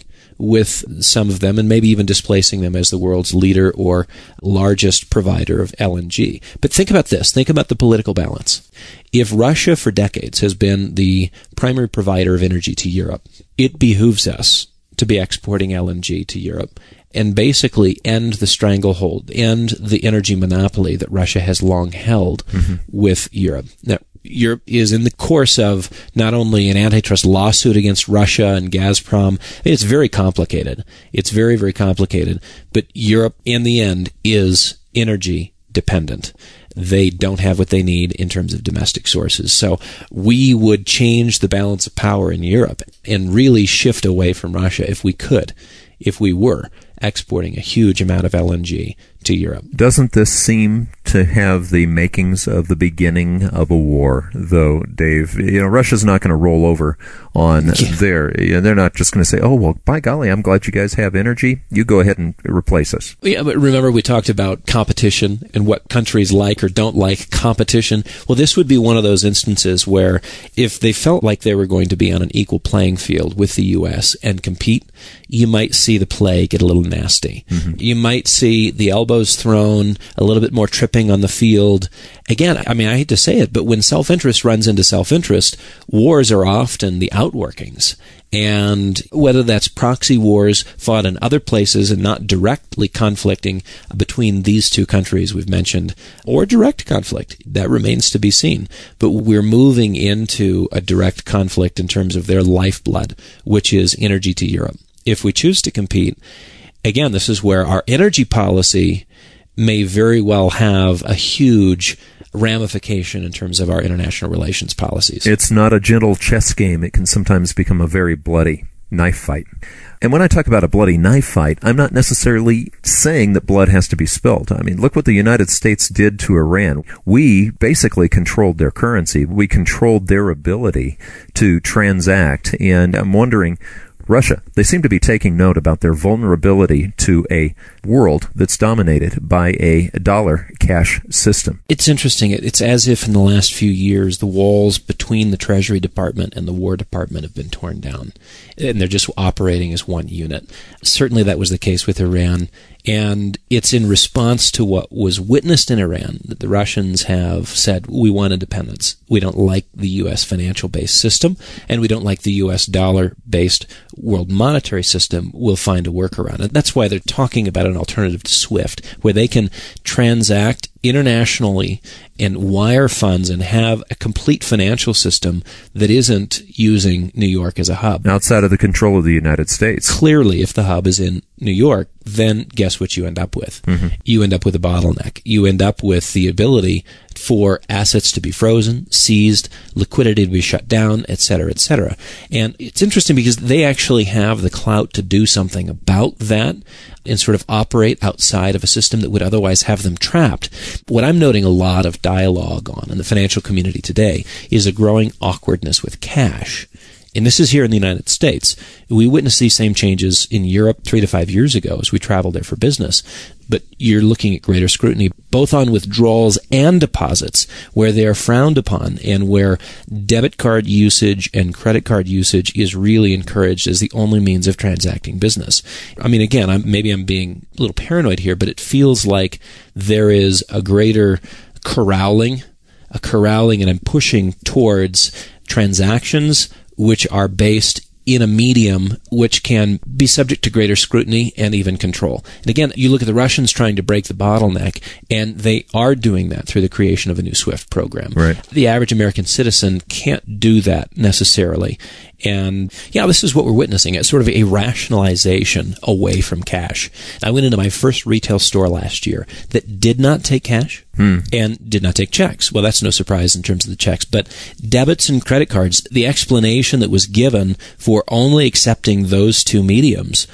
with some of them and maybe even displacing them as the world's leader or largest provider of L N G. But think about this. Think about the political balance. If Russia for decades has been the primary provider of energy to Europe, it behooves us to be exporting L N G to Europe and basically end the stranglehold, end the energy monopoly that Russia has long held mm-hmm. with Europe. Now, Europe is in the course of not only an antitrust lawsuit against Russia and Gazprom. I mean, it's very complicated. It's very, very complicated. But Europe, in the end, is energy dependent. They don't have what they need in terms of domestic sources. So we would change the balance of power in Europe and really shift away from Russia if we could, if we were exporting a huge amount of L N G to Europe. Doesn't this seem to have the makings of the beginning of a war, though, Dave? You know, Russia's not going to roll over on yeah. their, you know, they're not just going to say, oh, well, by golly, I'm glad you guys have energy. You go ahead and replace us. Yeah, but remember we talked about competition and what countries like or don't like competition. Well, this would be one of those instances where if they felt like they were going to be on an equal playing field with the U S and compete, you might see the play get a little nasty. Mm-hmm. You might see the elbows thrown, a little bit more tripping on the field. Again, I mean, I hate to say it, but when self-interest runs into self-interest, wars are often the outworkings. And whether that's proxy wars fought in other places and not directly conflicting between these two countries we've mentioned, or direct conflict, that remains to be seen. But we're moving into a direct conflict in terms of their lifeblood, which is energy to Europe. If we choose to compete, again, this is where our energy policy may very well have a huge ramification in terms of our international relations policies. It's not a gentle chess game. It can sometimes become a very bloody knife fight. And when I talk about a bloody knife fight, I'm not necessarily saying that blood has to be spilled. I mean, look what the United States did to Iran. We basically controlled their currency. We controlled their ability to transact. And I'm wondering, Russia, they seem to be taking note about their vulnerability to a world that's dominated by a dollar cash system. It's interesting. It's as if in the last few years the walls between the Treasury Department and the War Department have been torn down, and they're just operating as one unit. Certainly that was the case with Iran, and it's in response to what was witnessed in Iran that the Russians have said, we want independence. We don't like the U S financial-based system, and we don't like the U S dollar-based world monetary system. We'll find a workaround. And that's why they're talking about an alternative to SWIFT, where they can transact internationally and wire funds and have a complete financial system that isn't using New York as a hub. Outside of the control of the United States. Clearly, if the hub is in New York, then guess what you end up with? Mm-hmm. You end up with a bottleneck. You end up with the ability for assets to be frozen, seized, liquidity to be shut down, et cetera, et cetera. And it's interesting because they actually have the clout to do something about that and sort of operate outside of a system that would otherwise have them trapped. What I'm noting a lot of dialogue on in the financial community today is a growing awkwardness with cash. And this is here in the United States. We witnessed these same changes in Europe three to five years ago as we traveled there for business. But you're looking at greater scrutiny, both on withdrawals and deposits, where they are frowned upon and where debit card usage and credit card usage is really encouraged as the only means of transacting business. I mean, again, I'm, maybe I'm being a little paranoid here, but it feels like there is a greater corralling, a corralling, and I'm pushing towards transactions which are based in a medium which can be subject to greater scrutiny and even control. And again, you look at the Russians trying to break the bottleneck, and they are doing that through the creation of a new SWIFT program. Right. The average American citizen can't do that necessarily. And yeah, this is what we're witnessing. It's sort of a rationalization away from cash. I went into my first retail store last year that did not take cash hmm. and did not take checks. Well, that's no surprise in terms of the checks, but debits and credit cards, the explanation that was given for only accepting those two mediums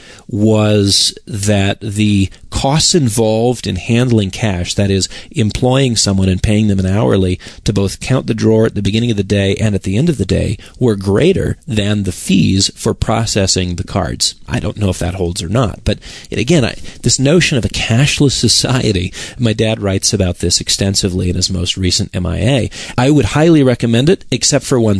was that the costs involved in handling cash, that is, employing someone and paying them an hourly to both count the drawer at the beginning of the day and at the end of the day, were greater than the fees for processing the cards. I don't know if that holds or not, but again, I, this notion of a cashless society, my dad writes about this extensively in his most recent M I A. I would highly recommend it, except for one thing.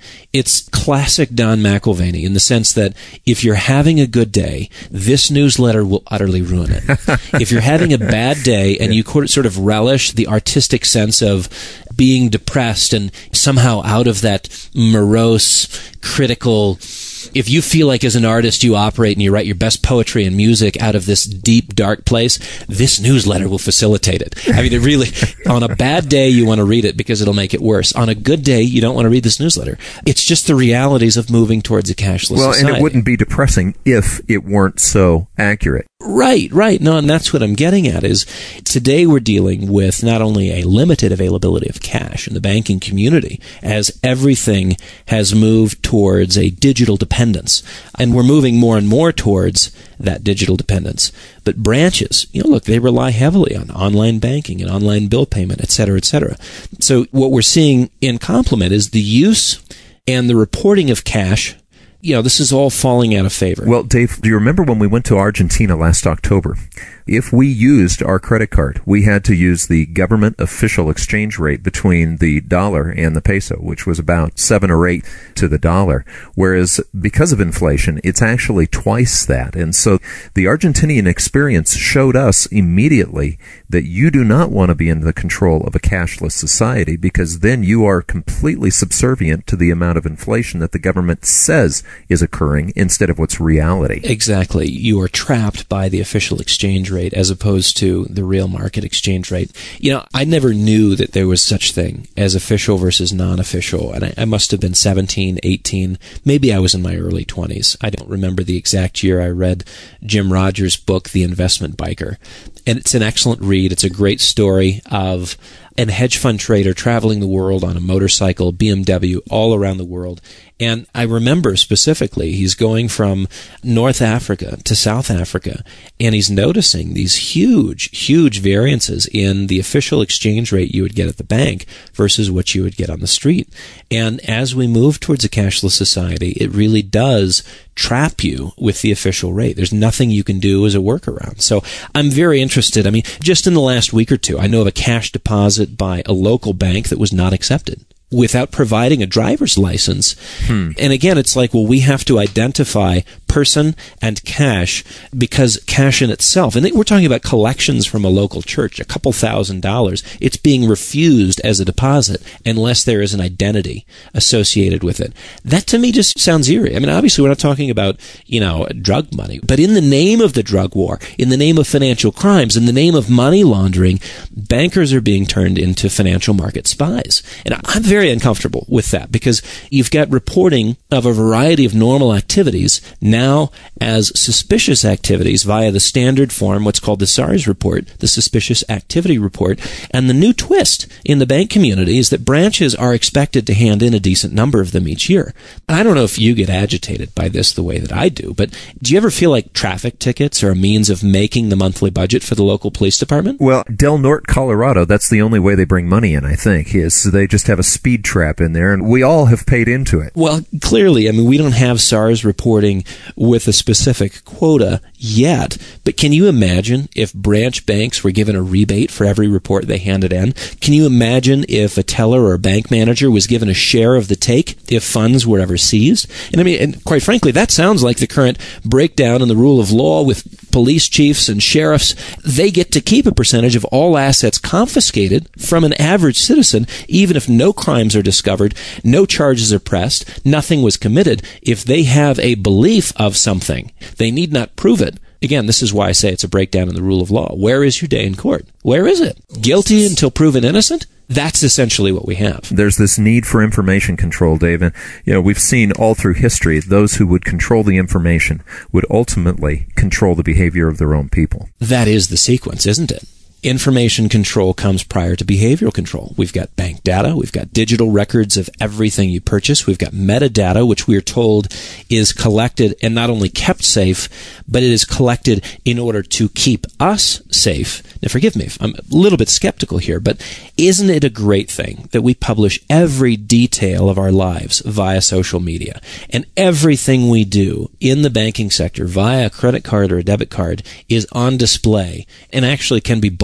It's classic Don McIlvaney in the sense that if you're having a good day, this newsletter will utterly ruin it. If you're having a bad day and you sort of relish the artistic sense of being depressed and somehow out of that morose, critical, if you feel like as an artist you operate and you write your best poetry and music out of this deep, dark place, this newsletter will facilitate it. I mean, it really, on a bad day, you want to read it because it'll make it worse. On a good day, you don't want to read this newsletter. It's just the realities of moving towards a cashless well, society. And it wouldn't be depressing if it weren't so accurate. Right, right. No, and that's what I'm getting at is today we're dealing with not only a limited availability of cash in the banking community as everything has moved towards a digital dependence, and we're moving more and more towards that digital dependence. But branches, you know, look, they rely heavily on online banking and online bill payment, et cetera, et cetera. So what we're seeing in complement is the use and the reporting of cash. You know, this is all falling out of favor. Well, Dave, do you remember when we went to Argentina last October? If we used our credit card, we had to use the government official exchange rate between the dollar and the peso, which was about seven or eight to the dollar. Whereas because of inflation, it's actually twice that. And so the Argentinian experience showed us immediately that you do not want to be in the control of a cashless society, because then you are completely subservient to the amount of inflation that the government says is occurring instead of what's reality. Exactly. You are trapped by the official exchange rate as opposed to the real market exchange rate. You know, I never knew that there was such thing as official versus non-official, and I, I must have been seventeen, eighteen, maybe I was in my early twenties. I don't remember the exact year I read Jim Rogers' book, The Investment Biker, and it's an excellent read. It's a great story of a hedge fund trader traveling the world on a motorcycle, B M W, all around the world. And I remember specifically, he's going from North Africa to South Africa, and he's noticing these huge, huge variances in the official exchange rate you would get at the bank versus what you would get on the street. And as we move towards a cashless society, it really does trap you with the official rate. There's nothing you can do as a workaround. So I'm very interested. I mean, just in the last week or two, I know of a cash deposit by a local bank that was not accepted without providing a driver's license. Hmm. And again, it's like, well, we have to identify person and cash, because cash in itself, and we're talking about collections from a local church, a couple thousand dollars, it's being refused as a deposit unless there is an identity associated with it. That to me just sounds eerie. I mean, obviously we're not talking about, you know, drug money, but in the name of the drug war, in the name of financial crimes, in the name of money laundering, bankers are being turned into financial market spies. And I'm very uncomfortable with that, because you've got reporting of a variety of normal activities now as suspicious activities via the standard form, what's called the SARS report, the suspicious activity report. And the new twist in the bank community is that branches are expected to hand in a decent number of them each year. And I don't know if you get agitated by this the way that I do, but do you ever feel like traffic tickets are a means of making the monthly budget for the local police department? Well, Del Norte, Colorado, that's the only way they bring money in, I think, is they just have a speed trap in there, and we all have paid into it. Well, clearly, I mean, we don't have SARS reporting with a specific quota yet, but can you imagine if branch banks were given a rebate for every report they handed in? Can you imagine if a teller or a bank manager was given a share of the take if funds were ever seized? And I mean, and quite frankly, that sounds like the current breakdown in the rule of law with police chiefs and sheriffs. They get to keep a percentage of all assets confiscated from an average citizen, even if no crimes are discovered, no charges are pressed, nothing was committed. If they have a belief of something, they need not prove it. Again, this is why I say it's a breakdown in the rule of law. Where is your day in court? Where is it? Guilty until proven innocent? That's essentially what we have. There's this need for information control, Dave. And, you know, we've seen all through history, those who would control the information would ultimately control the behavior of their own people. That is the sequence, isn't it? Information control comes prior to behavioral control. We've got bank data. We've got digital records of everything you purchase. We've got metadata, which we are told is collected and not only kept safe, but it is collected in order to keep us safe. Now, forgive me if I'm a little bit skeptical here, but isn't it a great thing that we publish every detail of our lives via social media? And everything we do in the banking sector via a credit card or a debit card is on display and actually can be bought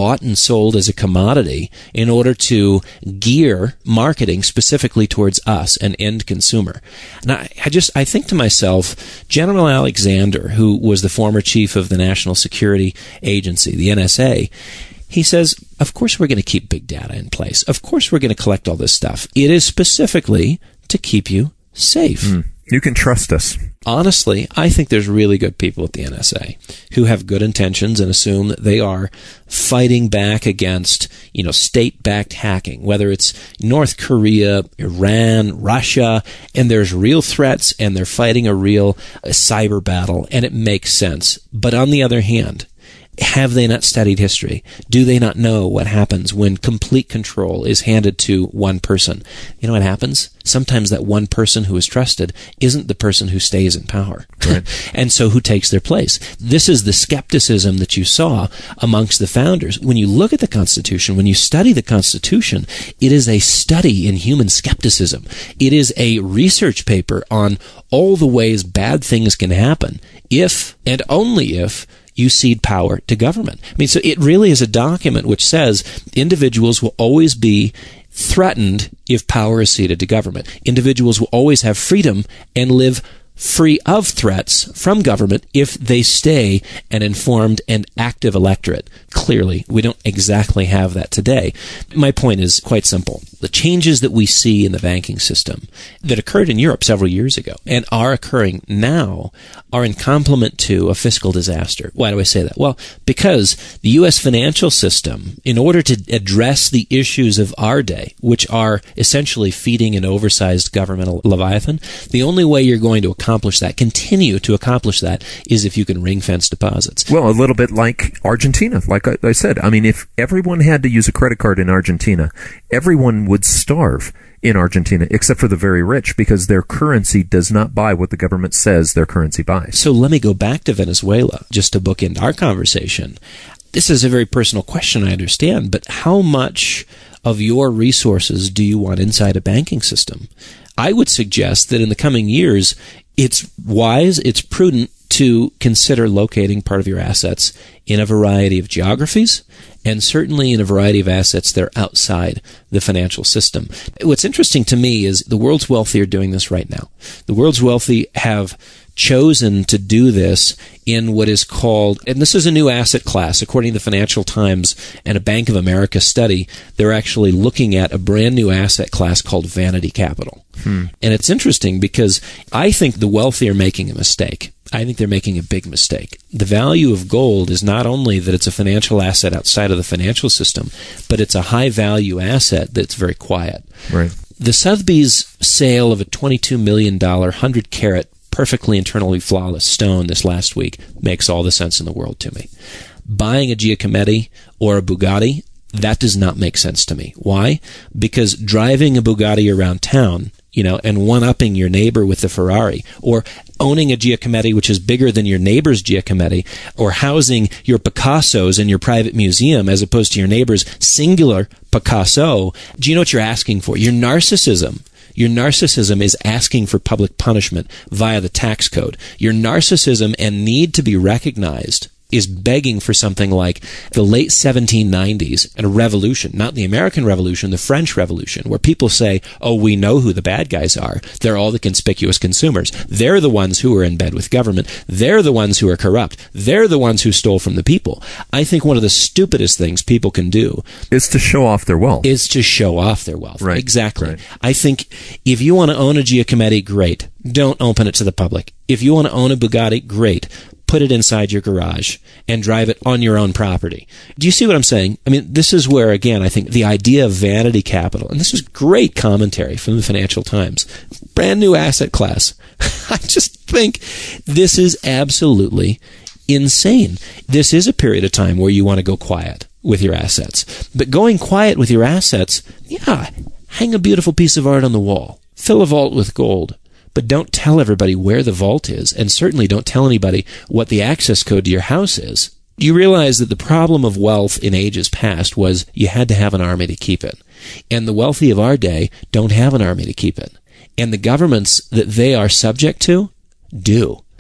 bought and sold as a commodity in order to gear marketing specifically towards us, an end consumer. And I, I just, I think to myself, General Alexander, who was the former chief of the National Security Agency, the N S A, he says, of course we're going to keep big data in place. Of course we're going to collect all this stuff. It is specifically to keep you safe. Mm. You can trust us. Honestly, I think there's really good people at the N S A who have good intentions and assume that they are fighting back against, you know, state-backed hacking, whether it's North Korea, Iran, Russia, and there's real threats and they're fighting a real uh, cyber battle, and it makes sense. But on the other hand, have they not studied history? Do they not know what happens when complete control is handed to one person? You know what happens? Sometimes that one person who is trusted isn't the person who stays in power. Right. And so who takes their place? This is the skepticism that you saw amongst the founders. When you look at the Constitution, when you study the Constitution, it is a study in human skepticism. It is a research paper on all the ways bad things can happen if, and only if, you cede power to government. I mean, so it really is a document which says individuals will always be threatened if power is ceded to government. Individuals will always have freedom and live free of threats from government if they stay an informed and active electorate. Clearly, we don't exactly have that today. My point is quite simple. The changes that we see in the banking system that occurred in Europe several years ago and are occurring now are in complement to a fiscal disaster. Why do I say that? Well, because the U S financial system, in order to address the issues of our day, which are essentially feeding an oversized governmental leviathan, the only way you're going to accomplish that, continue to accomplish that, is if you can ring-fence deposits. Well, a little bit like Argentina. Like I, I said, I mean, if everyone had to use a credit card in Argentina, everyone would starve in Argentina, except for the very rich, because their currency does not buy what the government says their currency buys. So let me go back to Venezuela, just to bookend our conversation. This is a very personal question, I understand, but how much of your resources do you want inside a banking system? I would suggest that in the coming years, it's wise, it's prudent to consider locating part of your assets in a variety of geographies, and certainly in a variety of assets that are outside the financial system. What's interesting to me is the world's wealthy are doing this right now. The world's wealthy have chosen to do this in what is called, and this is a new asset class, according to the Financial Times and a Bank of America study, they're actually looking at a brand new asset class called vanity capital. Hmm. And it's interesting because I think the wealthy are making a mistake. I think they're making a big mistake. The value of gold is not only that it's a financial asset outside of the financial system, but it's a high-value asset that's very quiet. Right. The Sotheby's sale of a twenty-two million dollars one hundred carat perfectly internally flawless stone this last week makes all the sense in the world to me. Buying a Giacometti or a Bugatti, that does not make sense to me. Why? Because driving a Bugatti around town, you know, and one-upping your neighbor with the Ferrari, or owning a Giacometti which is bigger than your neighbor's Giacometti, or housing your Picassos in your private museum as opposed to your neighbor's singular Picasso, do you know what you're asking for? Your narcissism. Your narcissism is asking for public punishment via the tax code. Your narcissism and need to be recognized is begging for something like the late seventeen nineties and a revolution, not the American Revolution, the French Revolution, where people say, oh, we know who the bad guys are. They're all the conspicuous consumers. They're the ones who are in bed with government. They're the ones who are corrupt. They're the ones who stole from the people. I think one of the stupidest things people can do is to show off their wealth. Is to show off their wealth. Right. Exactly. Right. I think if you want to own a Giacometti, great. Don't open it to the public. If you want to own a Bugatti, great. Put it inside your garage and drive it on your own property. Do you see what I'm saying? I mean, this is where, again, I think the idea of vanity capital, and this is great commentary from the Financial Times, brand new asset class. I just think this is absolutely insane. This is a period of time where you want to go quiet with your assets. But going quiet with your assets, yeah, hang a beautiful piece of art on the wall. Fill a vault with gold. But don't tell everybody where the vault is, and certainly don't tell anybody what the access code to your house is. You realize that the problem of wealth in ages past was you had to have an army to keep it. And the wealthy of our day don't have an army to keep it. And the governments that they are subject to do.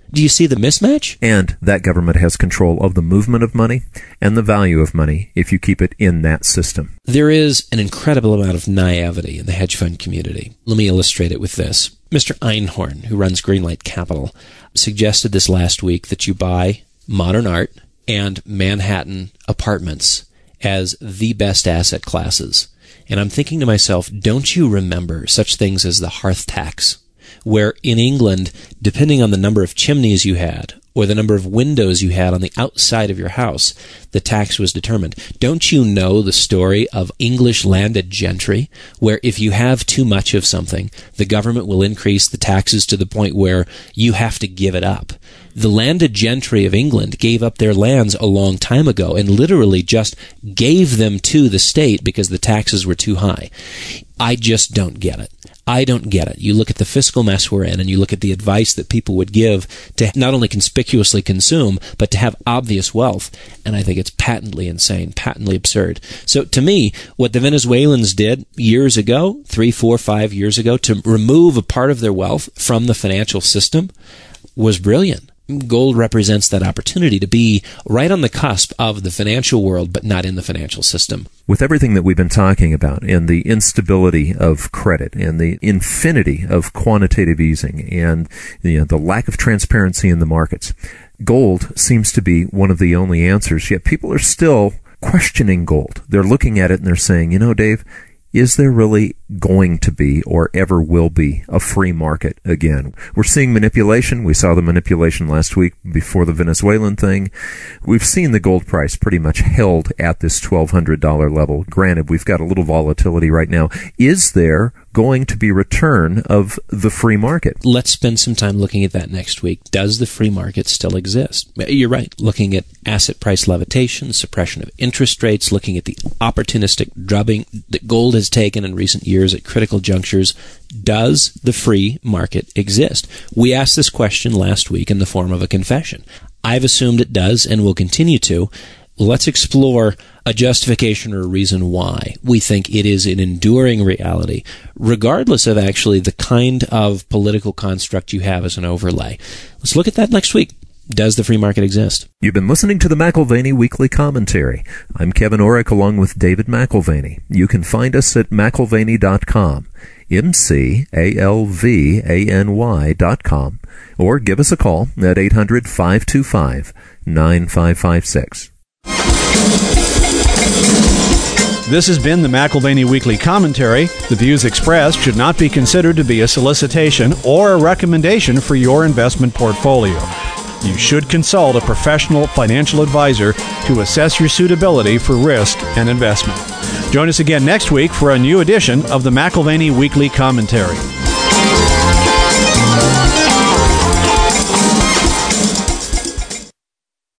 Do you see the mismatch? And that government has control of the movement of money and the value of money if you keep it in that system. There is an incredible amount of naivety in the hedge fund community. Let me illustrate it with this. Mister Einhorn, who runs Greenlight Capital, suggested this last week that you buy modern art and Manhattan apartments as the best asset classes. And I'm thinking to myself, don't you remember such things as the hearth tax, where in England, depending on the number of chimneys you had or the number of windows you had on the outside of your house, the tax was determined. Don't you know the story of English landed gentry, where if you have too much of something, the government will increase the taxes to the point where you have to give it up? The landed gentry of England gave up their lands a long time ago and literally just gave them to the state because the taxes were too high. I just don't get it. I don't get it. You look at the fiscal mess we're in and you look at the advice that people would give to not only conspicuously consume, but to have obvious wealth. And I think it's patently insane, patently absurd. So to me, what the Venezuelans did years ago, three, four, five years ago, to remove a part of their wealth from the financial system was brilliant. Gold represents that opportunity to be right on the cusp of the financial world, but not in the financial system. With everything that we've been talking about and the instability of credit and the infinity of quantitative easing and you know, the lack of transparency in the markets, gold seems to be one of the only answers. Yet people are still questioning gold. They're looking at it and they're saying, you know, Dave, is there really going to be or ever will be a free market again? We're seeing manipulation. We saw the manipulation last week before the Venezuelan thing. We've seen the gold price pretty much held at this twelve hundred dollars level. Granted, we've got a little volatility right now. Is there going to be return of the free market? Let's spend some time looking at that next week. Does the free market still exist? You're right. Looking at asset price levitation, suppression of interest rates, looking at the opportunistic drubbing that gold has taken in recent years at critical junctures. Does the free market exist? We asked this question last week in the form of a confession. I've assumed it does and will continue to. Let's explore a justification or a reason why we think it is an enduring reality, regardless of actually the kind of political construct you have as an overlay. Let's look at that next week. Does the free market exist? You've been listening to the McAlvany Weekly Commentary. I'm Kevin Orrick along with David McAlvany. You can find us at McAlvany dot com, M C A L V A N Y dot com, or give us a call at eight hundred, five two five, nine five five six. This has been the McAlvany Weekly Commentary. The views expressed should not be considered to be a solicitation or a recommendation for your investment portfolio. You should consult a professional financial advisor to assess your suitability for risk and investment. Join us again next week for a new edition of the McAlvany Weekly Commentary.